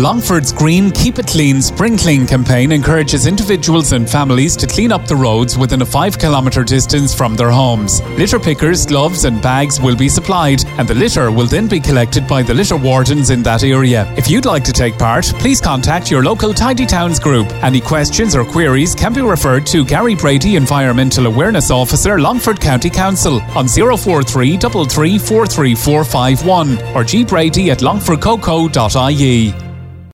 Longford's Green Keep It Clean Spring Clean campaign encourages individuals and families to clean up the roads within a 5-kilometre distance from their homes. Litter pickers, gloves and bags will be supplied, and the litter will then be collected by the litter wardens in that area. If you'd like to take part, please contact your local Tidy Towns group. Any questions or queries can be referred to Gary Brady, Environmental Awareness Officer, Longford County Council, on 043 33 43451 or gbrady@longfordcoco.ie.